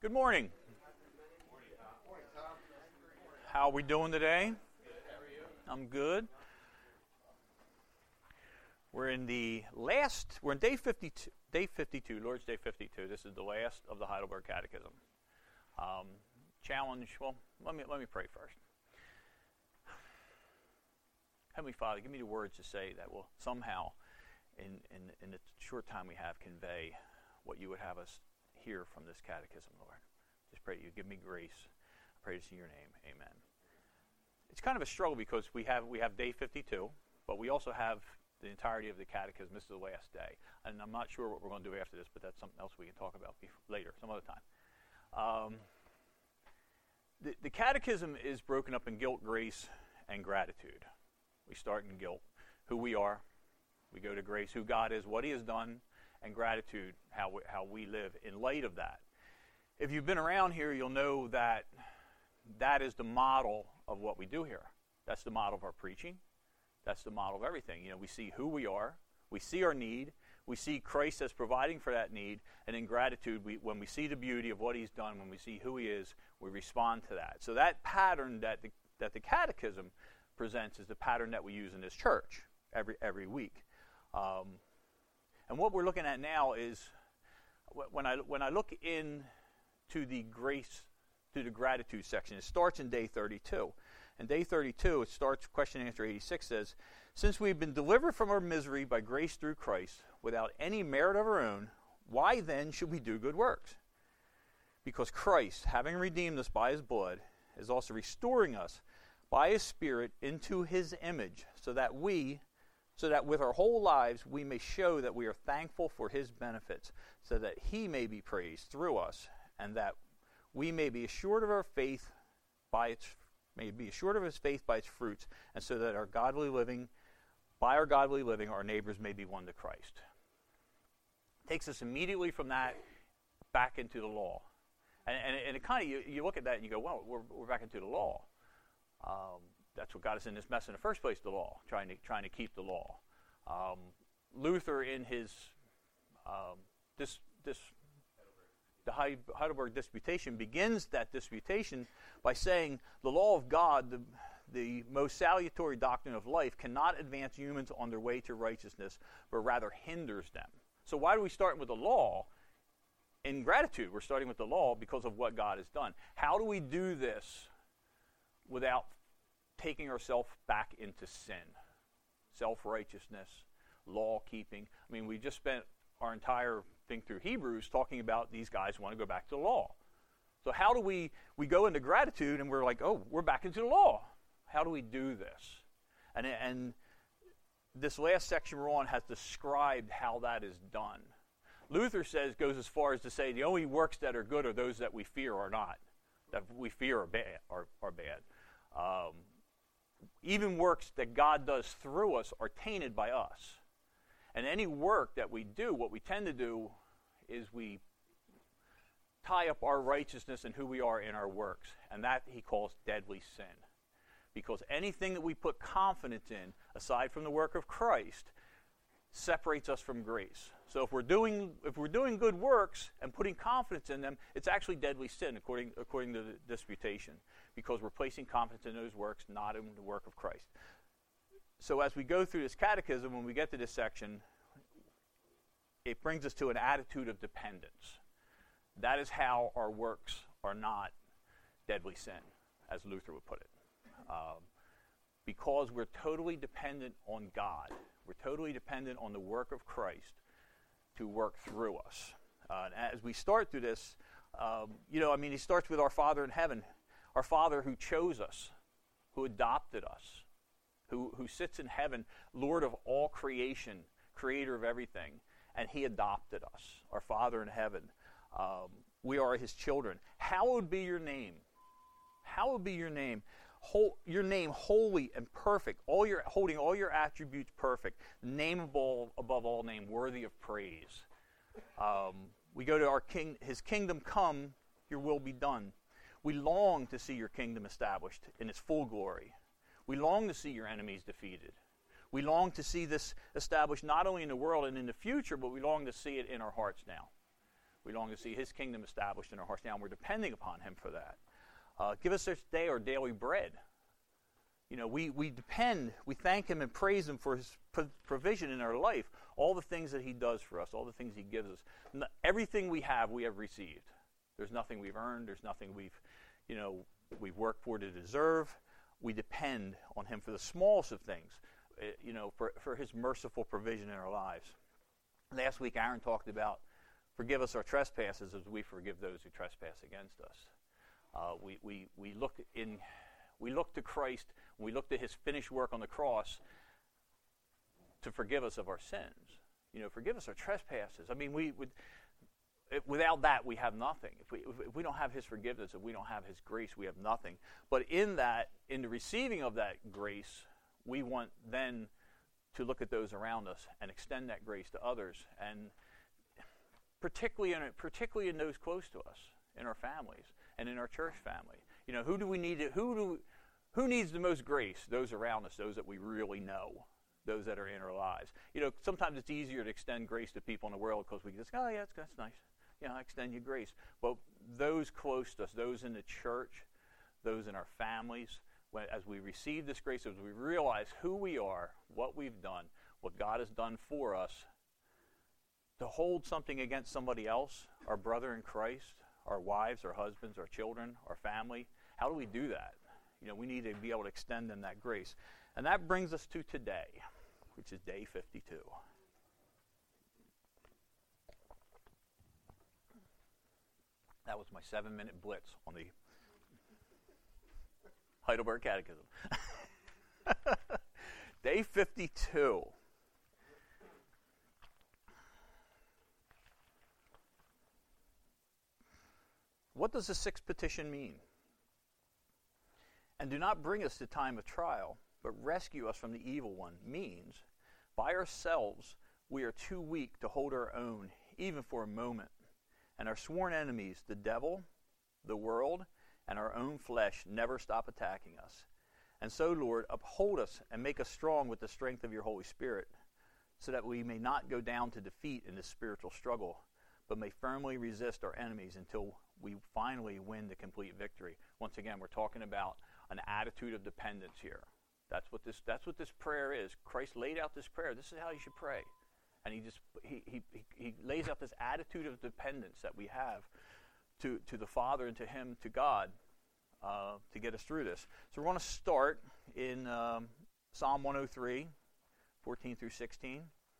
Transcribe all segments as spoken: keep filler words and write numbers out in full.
Good morning. How are we doing today? I'm good. We're in the last, we're in day fifty-two, day fifty-two, Lord's Day fifty-two. This is the last of the Heidelberg Catechism. Um, challenge, well, let me let me pray first. Heavenly Father, give me the words to say that will somehow, in, in, in the short time we have, convey what you would have us hear from this catechism, Lord. Just pray that you give me grace. I pray this in your name. Amen. It's kind of a struggle because we have we have day fifty-two, but we also have the entirety of the catechism. This is the last day. And I'm not sure what we're going to do after this, but that's something else we can talk about later, some other time. Um, the, the catechism is broken up in guilt, grace, and gratitude. We start in guilt, who we are. We go to grace, who God is, what he has done, and gratitude, how we, how we live in light of that. If you've been around here, you'll know that that is the model of what we do here. That's the model of our preaching. That's the model of everything. You know, we see who we are. We see our need. We see Christ as providing for that need. And in gratitude, we, when we see the beauty of what he's done, when we see who he is, we respond to that. So that pattern that the, that the catechism presents is the pattern that we use in this church every every week. Um, and what we're looking at now is when I when I look in to the grace, to the gratitude section, it starts in day thirty-two. In day thirty-two, it starts, question and answer eighty-six says, "Since we've been delivered from our misery by grace through Christ, without any merit of our own, why then should we do good works? Because Christ, having redeemed us by his blood, is also restoring us by his Spirit into his image, so that we, so that with our whole lives we may show that we are thankful for his benefits, so that he may be praised through us, and that we may be assured of our faith by its may be assured of his faith by its fruits, and so that our godly living, by our godly living, our neighbors may be won to Christ." Takes us immediately from that back into the law, and and, and it kind of you, you look at that and you go, well, we're we're back into the law. Um, that's what got us in this mess in the first place, the law, trying to trying to keep the law. Um, Luther, in his um, this this the Heidelberg Disputation, begins that disputation by saying the law of God, the the most salutary doctrine of life, cannot advance humans on their way to righteousness, but rather hinders them. So why do we start with the law? In gratitude, we're starting with the law because of what God has done. How do we do this without taking ourselves back into sin, self-righteousness, law-keeping? I mean, we just spent our entire thing through Hebrews talking about these guys want to go back to the law. So how do we, we go into gratitude and we're like, oh, we're back into the law. How do we do this? And, and this last section we're on has described how that is done. Luther says, goes as far as to say the only works that are good are those that we fear are not, that we fear are bad. Are, are bad. Um, even works that God does through us are tainted by us. And any work that we do, what we tend to do is we tie up our righteousness and who we are in our works. And that he calls deadly sin. Because anything that we put confidence in, aside from the work of Christ, separates us from grace. So if we're doing if we're doing good works and putting confidence in them, it's actually deadly sin, according according to the disputation, because we're placing confidence in those works, not in the work of Christ. So as we go through this catechism, when we get to this section, it brings us to an attitude of dependence. That is how our works are not deadly sin, as Luther would put it. Um, because we're totally dependent on God. We're totally dependent on the work of Christ to work through us. Uh, and as we start through this, um, you know, I mean, he starts with our Father in heaven, our Father who chose us, who adopted us, who, who sits in heaven, Lord of all creation, creator of everything, and he adopted us, our Father in heaven. Um, we are his children. Hallowed be your name. Hallowed be your name. Whole, your name holy and perfect, all your holding all your attributes perfect, nameable above all name, worthy of praise. Um, we go to our king, his kingdom come, your will be done. We long to see your kingdom established in its full glory. We long to see your enemies defeated. We long to see this established not only in the world and in the future, but we long to see it in our hearts now. We long to see his kingdom established in our hearts now, and we're depending upon him for that. Uh, give us this day our daily bread. You know, we, we depend, we thank him and praise him for his pro- provision in our life, all the things that he does for us, all the things he gives us. No, everything we have, we have received. There's nothing we've earned. There's nothing we've, you know, we've worked for to deserve. We depend on him for the smallest of things, uh, you know, for, for his merciful provision in our lives. Last week, Aaron talked about forgive us our trespasses as we forgive those who trespass against us. Uh, we, we, we look in, we look to Christ, we look to his finished work on the cross to forgive us of our sins. You know, forgive us our trespasses. I mean, we would, without that, we have nothing. If we, if we don't have his forgiveness, if we don't have his grace, we have nothing. But in that, in the receiving of that grace, we want then to look at those around us and extend that grace to others, and particularly in, particularly in those close to us, in our families and in our church family. You know, who do we need to, who do who needs the most grace? Those around us, those that we really know, those that are in our lives. You know, sometimes it's easier to extend grace to people in the world because we just, oh yeah, that's, that's nice. You know, I extend you grace. But those close to us, those in the church, those in our families, when, as we receive this grace, as we realize who we are, what we've done, what God has done for us, to hold something against somebody else, our brother in Christ, our wives, our husbands, our children, our family, how do we do that? You know, we need to be able to extend them that grace. And that brings us to today, which is day fifty-two. That was my seven-minute blitz on the Heidelberg Catechism. Day fifty-two. What does the sixth petition mean? And do not bring us to time of trial, but rescue us from the evil one, means by ourselves we are too weak to hold our own, even for a moment. And our sworn enemies, the devil, the world, and our own flesh, never stop attacking us. And so, Lord, uphold us and make us strong with the strength of your Holy Spirit, so that we may not go down to defeat in this spiritual struggle, but may firmly resist our enemies until we finally win the complete victory. Once again, we're talking about an attitude of dependence here. That's what this that's what this prayer is. Christ laid out this prayer. This is how you should pray. And he just he he, he lays out this attitude of dependence that we have to, to the Father and to him, to God, uh, to get us through this. So we're going to start in um, Psalm one oh three, fourteen through sixteen.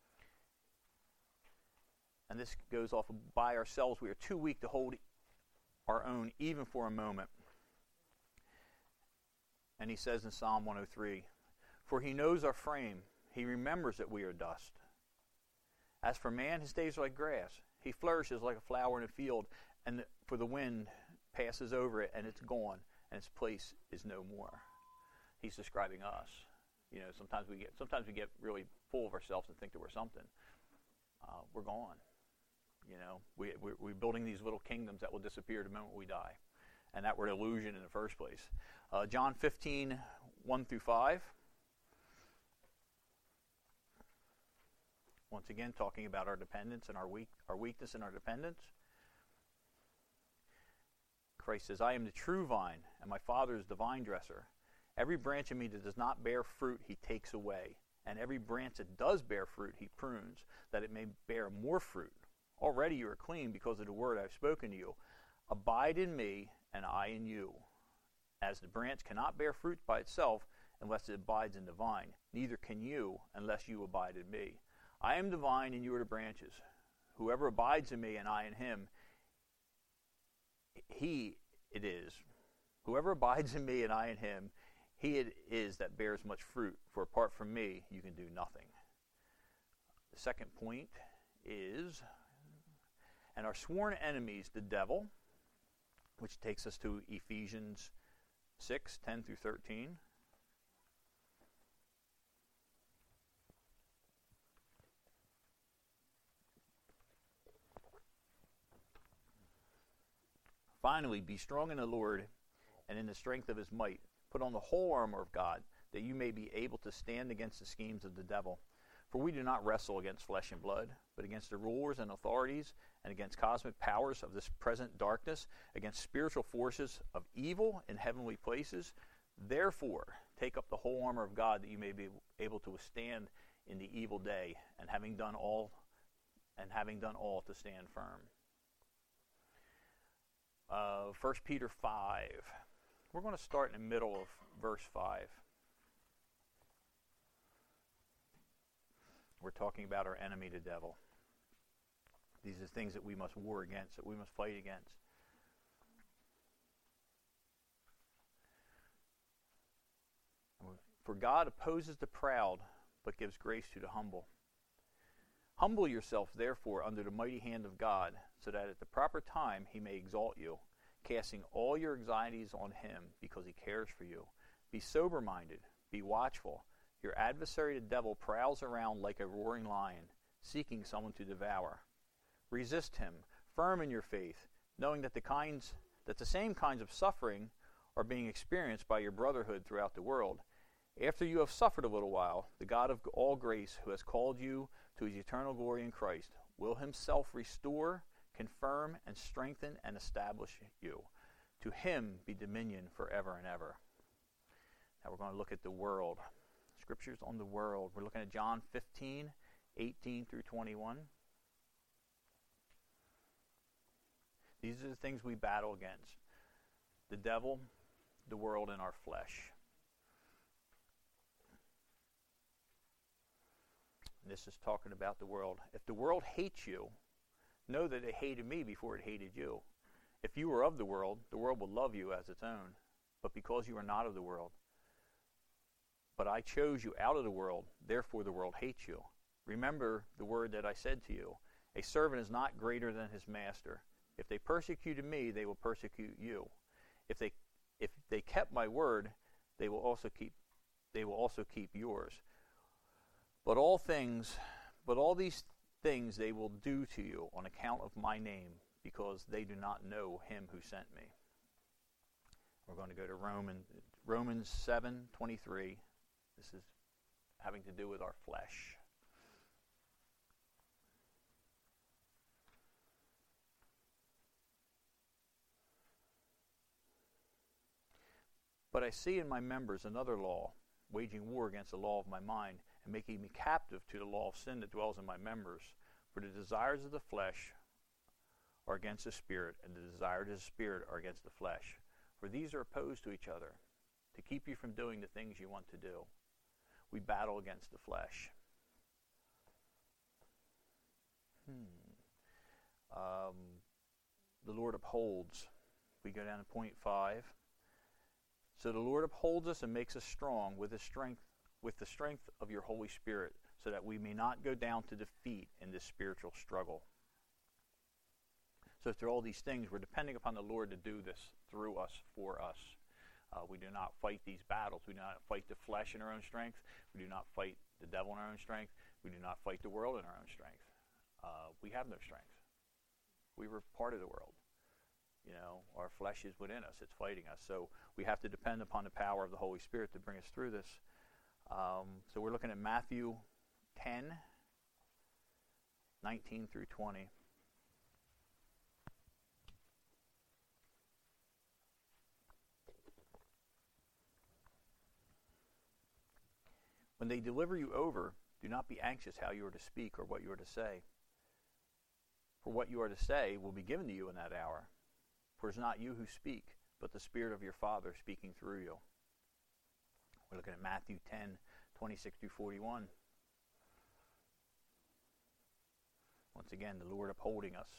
And this goes off of, by ourselves we are too weak to hold our own even for a moment. And he says in Psalm one oh three, for he knows our frame, he remembers that we are dust. As for man, his days are like grass. He flourishes like a flower in a field, and for the wind passes over it, and it's gone, and its place is no more. He's describing us. You know, sometimes we get sometimes we get really full of ourselves and think that we're something. Uh, we're gone. You know, we, we're, we're building these little kingdoms that will disappear the moment we die. And that were an illusion in the first place. Uh, John fifteen, one through five. Once again, talking about our dependence and our weak, our weakness and our dependence. Christ says, I am the true vine, and my Father is the vine dresser. Every branch in me that does not bear fruit, he takes away. And every branch that does bear fruit, he prunes, that it may bear more fruit. Already you are clean because of the word I have spoken to you. Abide in me, and I in you. As the branch cannot bear fruit by itself unless it abides in the vine, neither can you unless you abide in me. I am the vine, and you are the branches. Whoever abides in me, and I in him, he it is. Whoever abides in me, and I in him, he it is that bears much fruit, for apart from me, you can do nothing. The second point is, and our sworn enemies, the devil, which takes us to Ephesians six, ten through thirteen. Finally, be strong in the Lord and in the strength of his might. Put on the whole armor of God, that you may be able to stand against the schemes of the devil. For we do not wrestle against flesh and blood, but against the rulers and authorities, and against cosmic powers of this present darkness, against spiritual forces of evil in heavenly places. Therefore, take up the whole armor of God, that you may be able to withstand in the evil day, and having done all, and having done all, to stand firm. Uh, First Peter five. We're going to start in the middle of verse five. We're talking about our enemy, the devil. These are things that we must war against, that we must fight against. For God opposes the proud, but gives grace to the humble. Humble yourself, therefore, under the mighty hand of God, so that at the proper time he may exalt you, casting all your anxieties on him, because he cares for you. Be sober-minded, be watchful. Your adversary, the devil, prowls around like a roaring lion, seeking someone to devour. Resist him, firm in your faith, knowing that the kinds that the same kinds of suffering are being experienced by your brotherhood throughout the world. After you have suffered a little while, the God of all grace, who has called you to his eternal glory in Christ, will himself restore, confirm, and strengthen, and establish you. To him be dominion forever and ever. Now we're going to look at the world. Scriptures on the world. We're looking at John fifteen, eighteen through twenty-one. These are the things we battle against. The devil, the world, and our flesh. And this is talking about the world. If the world hates you, know that it hated me before it hated you. If you were of the world, the world would love you as its own. But because you are not of the world, but I chose you out of the world, therefore the world hates you. Remember the word that I said to you. A servant is not greater than his master. If they persecuted me, they will persecute you. If they if they kept my word, they will also keep they will also keep yours. But all things, but all these things they will do to you on account of my name, because they do not know him who sent me. We're going to go to Romans Romans seven twenty-three. This is having to do with our flesh. But I see in my members another law, waging war against the law of my mind, and making me captive to the law of sin that dwells in my members. For the desires of the flesh are against the spirit, and the desires of the spirit are against the flesh. For these are opposed to each other, to keep you from doing the things you want to do. We battle against the flesh. Hmm. Um, the Lord upholds. We go down to point five. So the Lord upholds us and makes us strong with his strength, with the strength of your Holy Spirit, so that we may not go down to defeat in this spiritual struggle. So through all these things, we're depending upon the Lord to do this through us, for us. Uh, we do not fight these battles. We do not fight the flesh in our own strength. We do not fight the devil in our own strength. We do not fight the world in our own strength. Uh, we have no strength. We were part of the world. You know, our flesh is within us. It's fighting us. So we have to depend upon the power of the Holy Spirit to bring us through this. Um, so we're looking at Matthew ten, nineteen through twenty. When they deliver you over, do not be anxious how you are to speak or what you are to say. For what you are to say will be given to you in that hour. For it is not you who speak, but the Spirit of your Father speaking through you. We're looking at Matthew ten, twenty-six through forty-one. Once again, the Lord upholding us.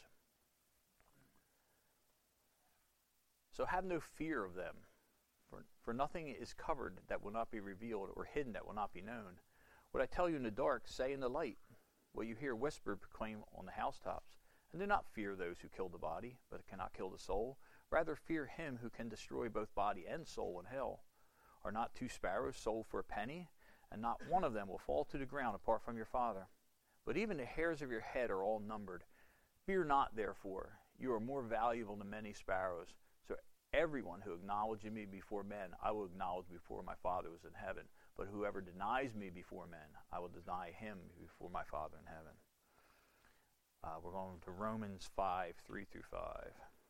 So have no fear of them, for, for nothing is covered that will not be revealed, or hidden that will not be known. What I tell you in the dark, say in the light. What you hear whispered, proclaim on the housetops. And do not fear those who kill the body, but cannot kill the soul. Rather fear him who can destroy both body and soul in hell. Are not two sparrows sold for a penny? And not one of them will fall to the ground apart from your Father. But even the hairs of your head are all numbered. Fear not, therefore. You are more valuable than many sparrows. So everyone who acknowledges me before men, I will acknowledge before my Father who is in heaven. But whoever denies me before men, I will deny him before my Father in heaven. Uh, we're going to Romans five, three through five.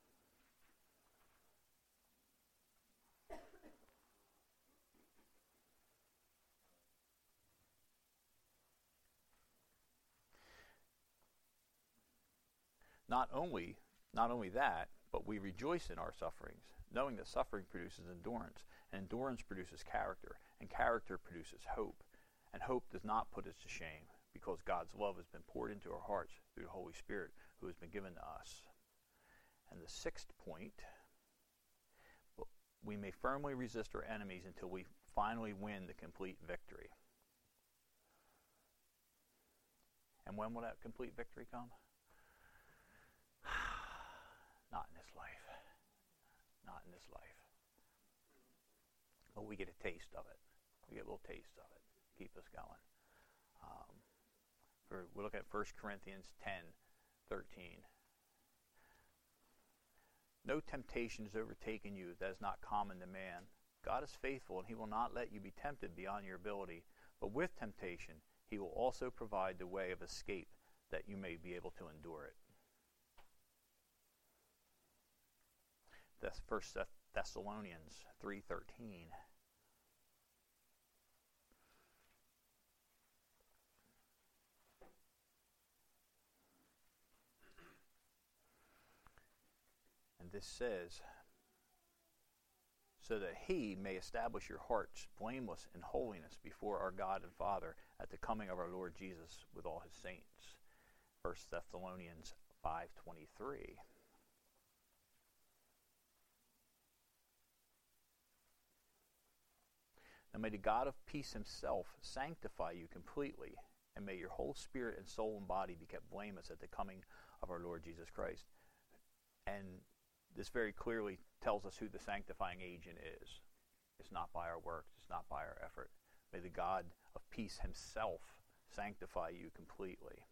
Not only, not only that, but we rejoice in our sufferings, knowing that suffering produces endurance, and endurance produces character, and character produces hope. And hope does not put us to shame, because God's love has been poured into our hearts through the Holy Spirit who has been given to us. And the sixth point, we may firmly resist our enemies until we finally win the complete victory. And when will that complete victory come? Not in this life. Not in this life. But we get a taste of it. We get a little taste of it. Keep us going. Um, for, we look at First Corinthians ten, thirteen. No temptation has overtaken you that is not common to man. God is faithful, and he will not let you be tempted beyond your ability. But with temptation, he will also provide the way of escape that you may be able to endure it. That's First Thessalonians three thirteen. And this says, so that he may establish your hearts blameless in holiness before our God and Father at the coming of our Lord Jesus with all his saints. First Thessalonians five twenty-three. And may the God of peace himself sanctify you completely, and may your whole spirit and soul and body be kept blameless at the coming of our Lord Jesus Christ. And this very clearly tells us who the sanctifying agent is. It's not by our works. It's not by our effort. May the God of peace himself sanctify you completely.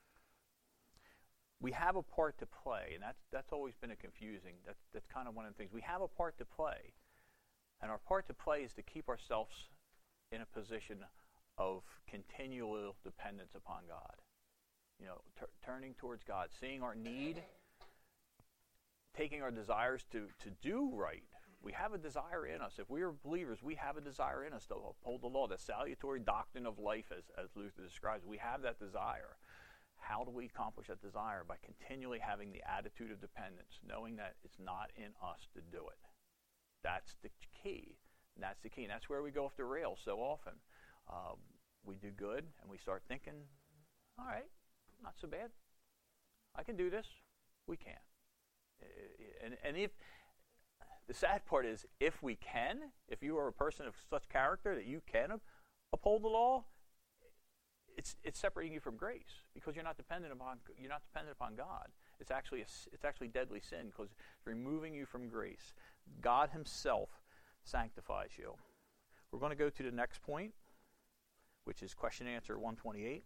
We have a part to play, and that's, that's always been a confusing. That's, that's kind of one of the things. We have a part to play. And our part to play is to keep ourselves in a position of continual dependence upon God. You know, t- turning towards God, seeing our need, taking our desires to, to do right. We have a desire in us. If we are believers, we have a desire in us to uphold the law, the salutary doctrine of life, as, as Luther describes. We have that desire. How do we accomplish that desire? By continually having the attitude of dependence, knowing that it's not in us to do it. That's the key. And that's the key. And that's where we go off the rails so often. Um, we do good, and we start thinking, all right, not so bad. I can do this. We can. And, and if the sad part is, if we can, if you are a person of such character that you can uphold the law, it's it's separating you from grace, because you're not dependent upon you're not dependent upon God. It's actually a, it's actually deadly sin, because it's removing you from grace. God himself sanctifies you. We're going to go to the next point, which is question and answer one twenty-eight.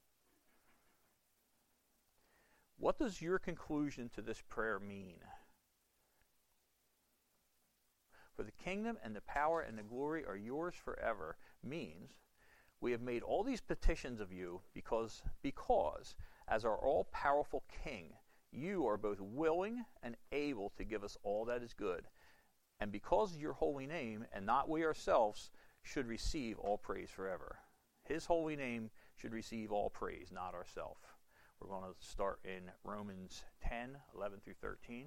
What does your conclusion to this prayer mean? For the kingdom and the power and the glory are yours forever means we have made all these petitions of you because, because as our all-powerful King, you are both willing and able to give us all that is good. And because your holy name, and not we ourselves, should receive all praise forever. His holy name should receive all praise, not ourselves. We're going to start in Romans ten, eleven through thirteen.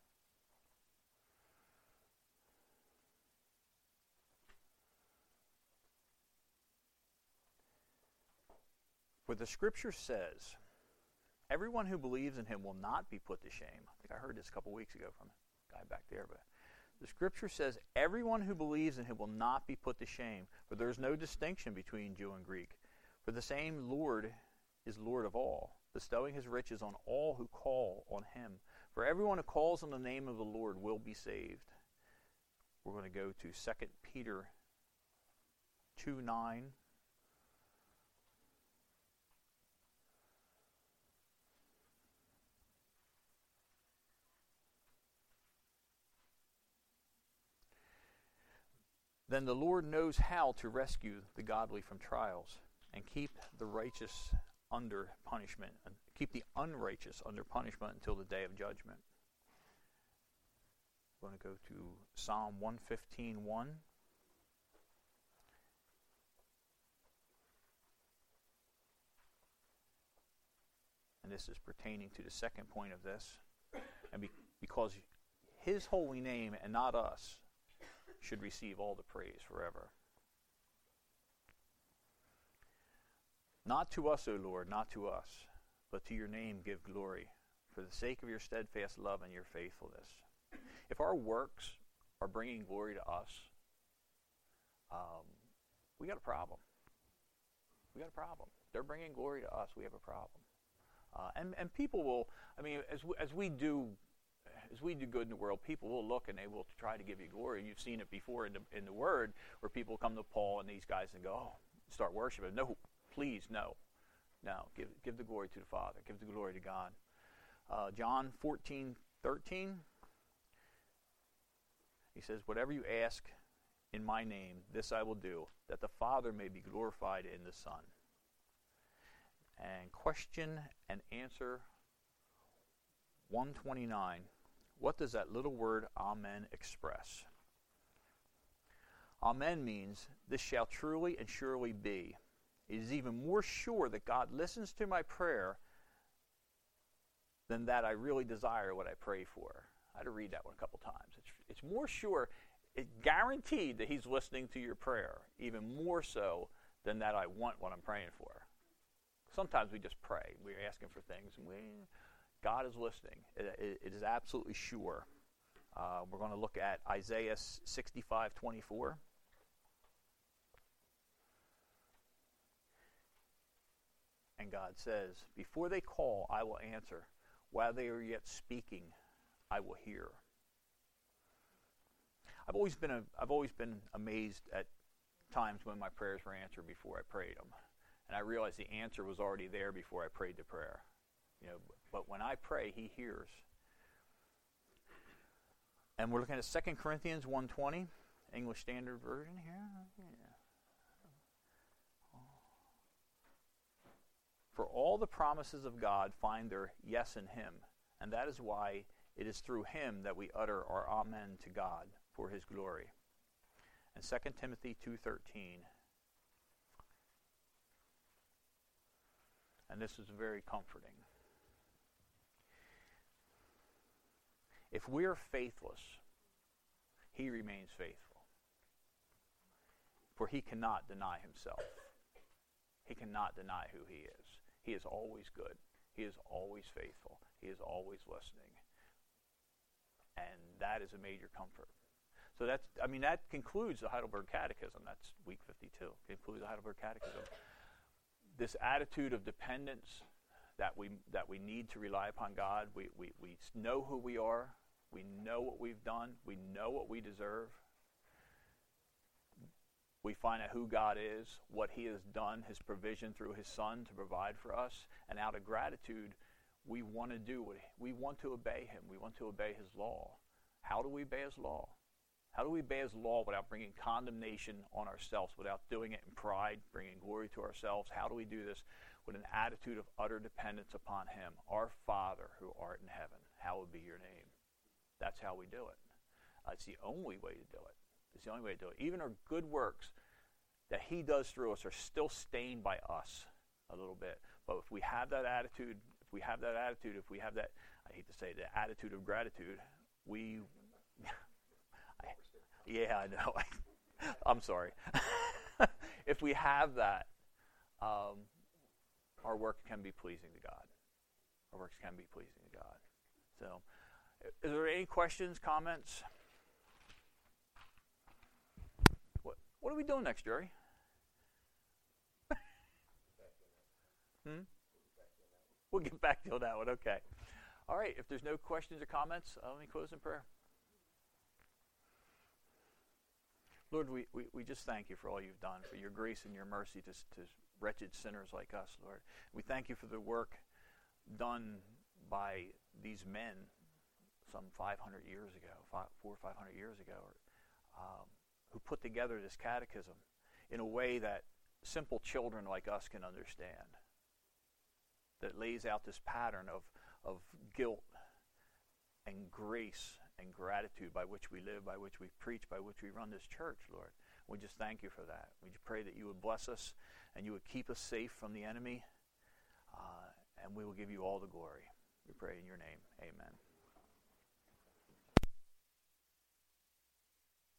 For the scripture says, everyone who believes in him will not be put to shame. I think I heard this a couple weeks ago from a guy back there, but the scripture says, everyone who believes in him will not be put to shame, for there is no distinction between Jew and Greek. For the same Lord is Lord of all, bestowing his riches on all who call on him. For everyone who calls on the name of the Lord will be saved. We're going to go to Second Peter two nine. Then the Lord knows how to rescue the godly from trials and keep the righteous under punishment, and keep the unrighteous under punishment until the day of judgment. I'm going to go to Psalm one fifteen, one. And this is pertaining to the second point of this. And be, because his holy name and not us should receive all the praise forever. Not to us, O Lord, not to us, but to your name give glory, for the sake of your steadfast love and your faithfulness. If our works are bringing glory to us, um, we got a problem. We got a problem. They're bringing glory to us. We have a problem. Uh, and and people will. I mean, as we, as we do, as we do good in the world, people will look and they will try to give you glory. You've seen it before in the in the Word, where people come to Paul and these guys and go, "Oh, start worshiping." No, please, no, no. Give give the glory to the Father. Give the glory to God. Uh, John fourteen thirteen. He says, "Whatever you ask in my name, this I will do, that the Father may be glorified in the Son." And question and answer one twenty-nine. What does that little word amen express? Amen means this shall truly and surely be. It is even more sure that God listens to my prayer than that I really desire what I pray for. I had to read that one a couple times. It's, it's more sure, it's guaranteed that he's listening to your prayer, even more so than that I want what I'm praying for. Sometimes we just pray. We're asking for things, and we, God is listening. It, it, it is absolutely sure. Uh, we're going to look at Isaiah sixty-five twenty-four. And God says, "Before they call, I will answer. While they are yet speaking, I will hear." I've always been a, I've always been amazed at times when my prayers were answered before I prayed them. And I realized the answer was already there before I prayed the prayer. You know, but when I pray, he hears. And we're looking at Second Corinthians one twenty, English Standard Version here. Yeah. For all the promises of God find their yes in him, and that is why it is through him that we utter our amen to God for his glory. And Second Timothy two thirteen. And this is very comforting. If we are faithless, he remains faithful. For he cannot deny himself. He cannot deny who he is. He is always good. He is always faithful. He is always listening. And that is a major comfort. So that's, I mean, that concludes the Heidelberg Catechism. That's week fifty-two. Concludes the Heidelberg Catechism. This attitude of dependence that we that we need to rely upon God. We, we, we know who we are. We know what we've done. We know what we deserve. We find out who God is, what he has done, his provision through his Son to provide for us. And out of gratitude, we want to do what we want to obey him. We want to obey his law. How do we obey his law? How do we obey his law without bringing condemnation on ourselves, without doing it in pride, bringing glory to ourselves? How do we do this with an attitude of utter dependence upon him? Our Father who art in heaven, hallowed be your name. That's how we do it. Uh, it's the only way to do it. It's the only way to do it. Even our good works that he does through us are still stained by us a little bit. But if we have that attitude, if we have that attitude, if we have that, I hate to say, the attitude of gratitude, we... I, yeah, I know. I'm sorry. If we have that, um, our work can be pleasing to God. Our works can be pleasing to God. So, is there any questions, comments? What What are we doing next, Jerry? hmm? We'll get back to that one. Okay. All right. If there's no questions or comments, uh, let me close in prayer. Lord, we, we, we just thank you for all you've done, for your grace and your mercy to, to wretched sinners like us, Lord. We thank you for the work done by these men some five hundred years ago, five, four or five hundred years ago, um, who put together this catechism in a way that simple children like us can understand, that lays out this pattern of, of guilt and grace and gratitude by which we live, by which we preach, by which we run this church, Lord. We just thank you for that. We just pray that you would bless us and you would keep us safe from the enemy, uh, and we will give you all the glory. We pray in your name. Amen.